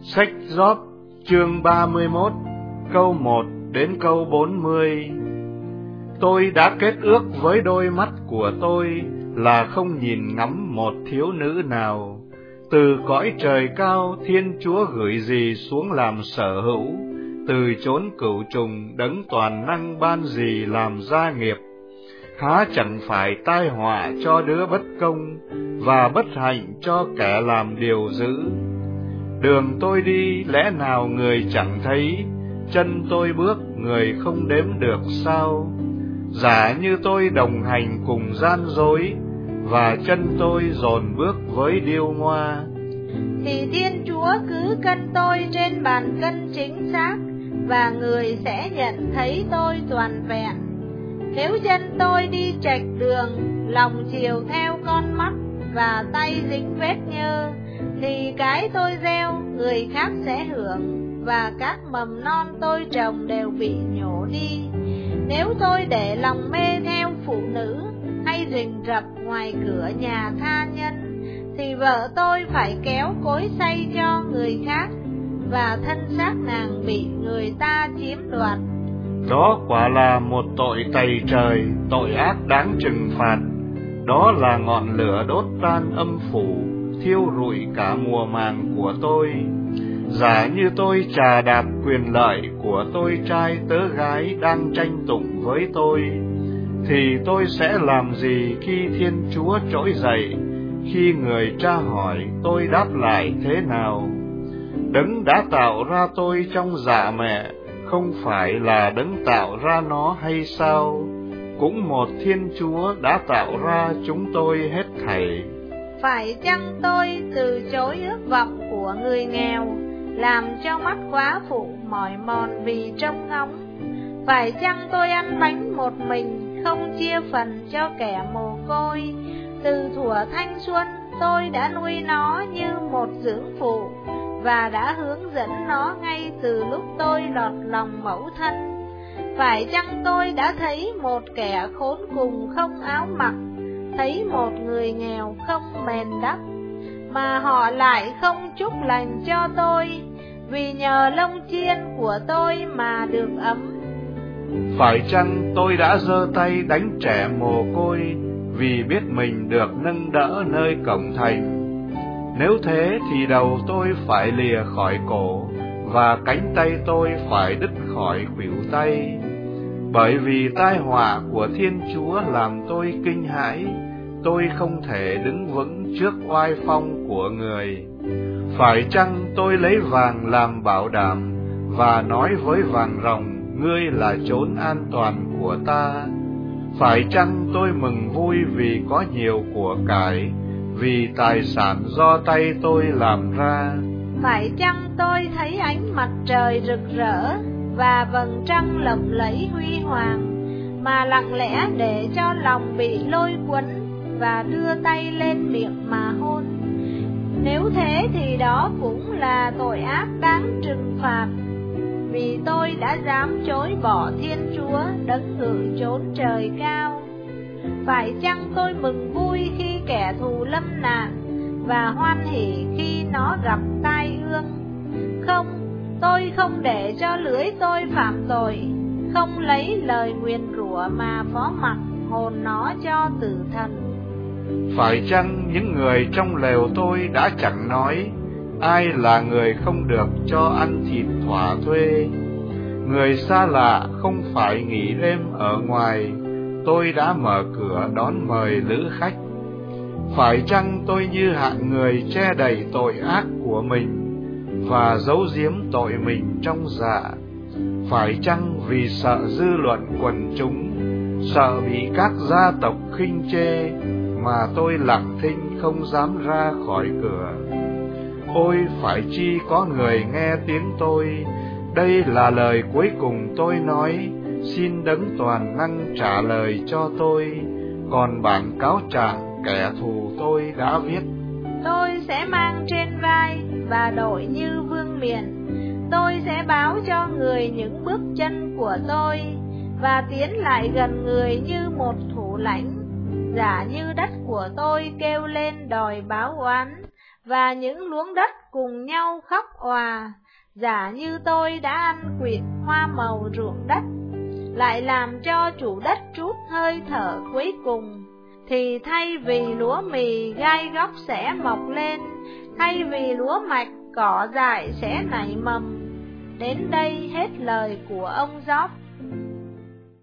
Sách Gióp chương 31 câu 1 đến câu 40. Tôi đã kết ước với đôi mắt của tôi là không nhìn ngắm một thiếu nữ nào. Từ cõi trời cao Thiên Chúa gửi gì xuống làm sở hữu, từ chốn cửu trùng Đấng toàn năng ban gì làm gia nghiệp. Há chẳng phải tai họa cho đứa bất công, và bất hạnh cho kẻ làm điều dữ. Đường tôi đi lẽ nào người chẳng thấy, chân tôi bước người không đếm được sao? Giả như tôi đồng hành cùng gian dối, và chân tôi dồn bước với điêu ngoa, thì Thiên Chúa cứ cân tôi trên bàn cân chính xác, và người sẽ nhận thấy tôi toàn vẹn. Nếu chân tôi đi chệch đường, lòng chiều theo con mắt, và tay dính vết nhơ, thì cái tôi gieo người khác sẽ hưởng, và các mầm non tôi trồng đều bị nhổ đi. Nếu tôi để lòng mê theo phụ nữ, hay rình rập ngoài cửa nhà tha nhân, thì vợ tôi phải kéo cối xay cho người khác, và thân xác nàng bị người ta chiếm đoạt. Đó quả là một tội tày trời, tội ác đáng trừng phạt. Đó là ngọn lửa đốt tan âm phủ, thiêu rụi cả mùa màng của tôi. Giả như tôi chà đạp quyền lợi của tôi trai tớ gái đang tranh tụng với tôi, thì tôi sẽ làm gì khi Thiên Chúa trỗi dậy? Khi người tra hỏi, tôi đáp lại thế nào? Đấng đã tạo ra tôi trong dạ mẹ, không phải là Đấng tạo ra nó hay sao? Cũng một Thiên Chúa đã tạo ra chúng tôi hết thảy. Phải chăng tôi từ chối ước vọng của người nghèo, làm cho mắt quá phụ mỏi mòn vì trông ngóng? Phải chăng tôi ăn bánh một mình, không chia phần cho kẻ mồ côi? Từ thuở thanh xuân tôi đã nuôi nó như một dưỡng phụ, và đã hướng dẫn nó ngay từ lúc tôi lọt lòng mẫu thân. Phải chăng tôi đã thấy một kẻ khốn cùng không áo mặc, thấy một người nghèo không mền đắp, mà họ lại không chúc lành cho tôi, vì nhờ lông chiên của tôi mà được ấm? Phải chăng tôi đã giơ tay đánh trẻ mồ côi, vì biết mình được nâng đỡ nơi cổng thành? Nếu thế thì đầu tôi phải lìa khỏi cổ, và cánh tay tôi phải đứt khỏi khuỷu tay. Bởi vì tai họa của Thiên Chúa làm tôi kinh hãi, tôi không thể đứng vững trước oai phong của người. Phải chăng tôi lấy vàng làm bảo đảm, và nói với vàng ròng, ngươi là chốn an toàn của ta? Phải chăng tôi mừng vui vì có nhiều của cải, vì tài sản do tay tôi làm ra? Phải chăng tôi thấy ánh mặt trời rực rỡ, và vầng trăng lộng lẫy huy hoàng, mà lặng lẽ để cho lòng bị lôi cuốn, và đưa tay lên miệng mà hôn? Nếu thế thì đó cũng là tội ác đáng trừng phạt, vì tôi đã dám chối bỏ Thiên Chúa Đấng ngự chốn trời cao. Phải chăng tôi mừng vui khi kẻ thù lâm nạn, và hoan hỉ khi nó gặp tai ương? Không, tôi không để cho lưỡi tôi phạm tội, không lấy lời nguyền rủa mà phó mặc hồn nó cho tử thần. Phải chăng những người trong lều tôi đã chẳng nói, ai là người không được cho ăn thịt thỏa thuê? Người xa lạ không phải nghỉ đêm ở ngoài, tôi đã mở cửa đón mời lữ khách. Phải chăng tôi như hạng người che đậy tội ác của mình, và giấu giếm tội mình trong dạ? Phải chăng vì sợ dư luận quần chúng, sợ bị các gia tộc khinh chê, mà tôi lặng thinh không dám ra khỏi cửa? Ôi, phải chi có người nghe tiếng tôi, đây là lời cuối cùng tôi nói, xin Đấng toàn năng trả lời cho tôi, còn bản cáo trạng kẻ thù tôi đã viết. Tôi sẽ mang trên vai và đội như vương miện, tôi sẽ báo cho người những bước chân của tôi, và tiến lại gần người như một thủ lãnh. Giả như đất của tôi kêu lên đòi báo oán, và những luống đất cùng nhau khóc òa, giả như tôi đã ăn quỵt hoa màu ruộng đất, lại làm cho chủ đất trút hơi thở cuối cùng, thì thay vì lúa mì gai góc sẽ mọc lên, thay vì lúa mạch cỏ dại sẽ nảy mầm. Đến đây hết lời của ông Gióp.